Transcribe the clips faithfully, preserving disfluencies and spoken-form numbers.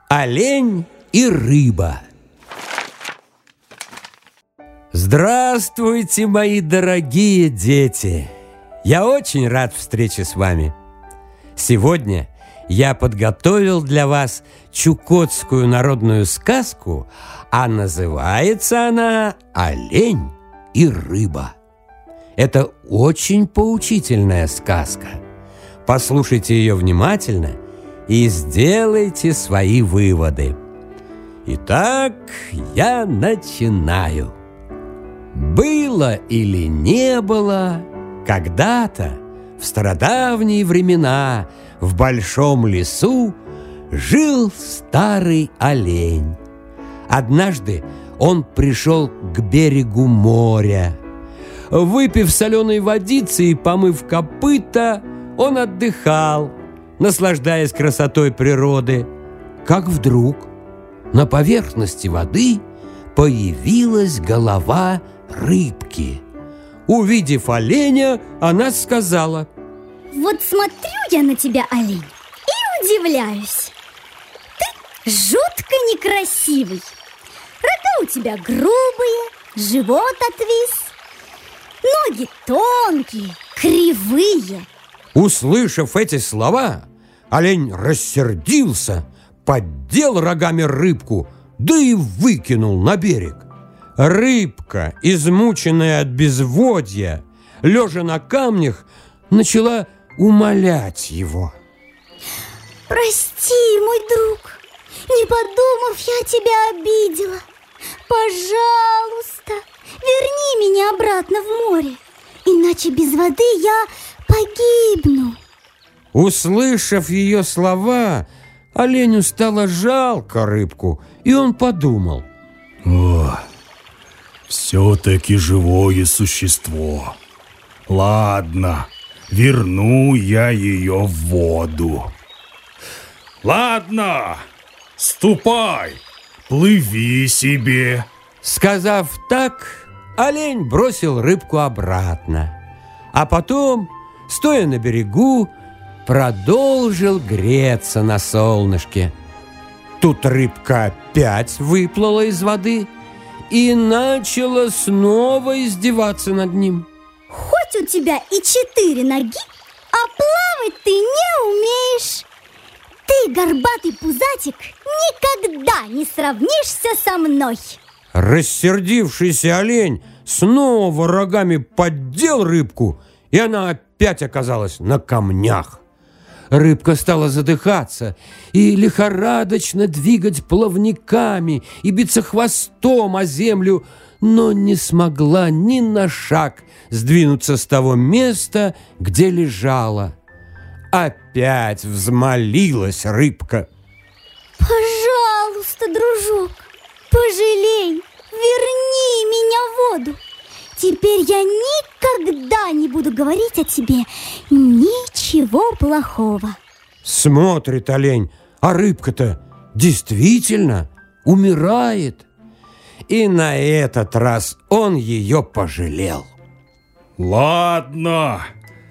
Олень и рыба. Здравствуйте, мои дорогие дети! Я очень рад встрече с вами. Сегодня я подготовил для вас чукотскую народную сказку, а называется она «Олень и рыба». Это очень поучительная сказка. Послушайте ее внимательно и сделайте свои выводы. Итак, я начинаю. Было или не было, когда-то, в стародавние времена, в большом лесу жил старый олень. Однажды он пришел к берегу моря. Выпив соленой водицы и помыв копыта, он отдыхал, наслаждаясь красотой природы, как вдруг на поверхности воды появилась голова рыбки. Увидев оленя, она сказала: «Вот смотрю я на тебя, олень, и удивляюсь. Ты жутко некрасивый. Рога у тебя грубые, живот отвис, ноги тонкие, кривые». Услышав эти слова, олень рассердился, поддел рогами рыбку, да и выкинул на берег. Рыбка, измученная от безводья, лежа на камнях, начала умолять его: «Прости, мой друг, не подумав, я тебя обидела. Пожалуйста, верни меня обратно в море, иначе без воды я погибну». Услышав ее слова, оленю стало жалко рыбку, и он подумал: «О, все-таки живое существо. Ладно, верну я ее в воду. Ладно, ступай, плыви себе». Сказав так, олень бросил рыбку обратно, а потом, стоя на берегу, продолжил греться на солнышке. Тут рыбка опять выплыла из воды и начала снова издеваться над ним. «Хоть у тебя и четыре ноги, а плавать ты не умеешь. Ты, горбатый пузатик, никогда не сравнишься со мной». Рассердившийся олень снова рогами поддел рыбку, и она опять оказалась на камнях. Рыбка стала задыхаться и лихорадочно двигать плавниками и биться хвостом о землю, но не смогла ни на шаг сдвинуться с того места, где лежала. Опять взмолилась рыбка: «Пожалуйста, дружок, пожалей, верни меня в воду. Теперь я никогда не буду говорить о тебе ничего плохого». Смотрит олень, а рыбка-то действительно умирает. И на этот раз он ее пожалел. «Ладно,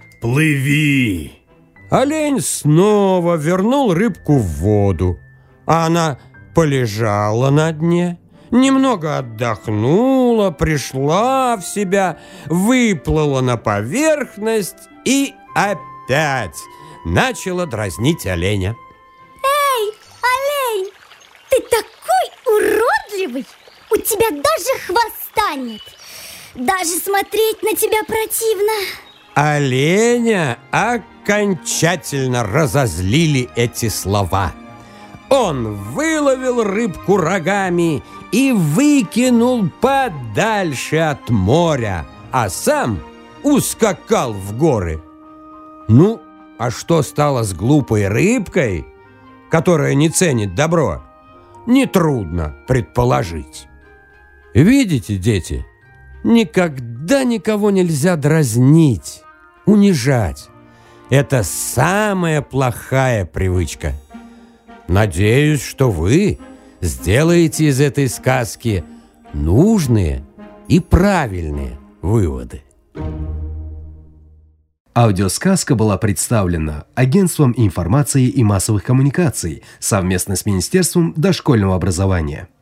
плыви». Олень снова вернул рыбку в воду, а она полежала на дне, немного отдохнула, пришла в себя, выплыла на поверхность и опять начала дразнить оленя. «Эй, олень, ты такой уродливый! У тебя даже хвоста нет! Даже смотреть на тебя противно!» Оленя окончательно разозлили эти слова. Он выловил рыбку рогами и выкинул подальше от моря, а сам ускакал в горы. Ну, а что стало с глупой рыбкой, которая не ценит добро, нетрудно предположить. Видите, дети, никогда никого нельзя дразнить, унижать. Это самая плохая привычка. Надеюсь, что вы сделаете из этой сказки нужные и правильные выводы. Аудиосказка была представлена Агентством информации и массовых коммуникаций совместно с Министерством дошкольного образования.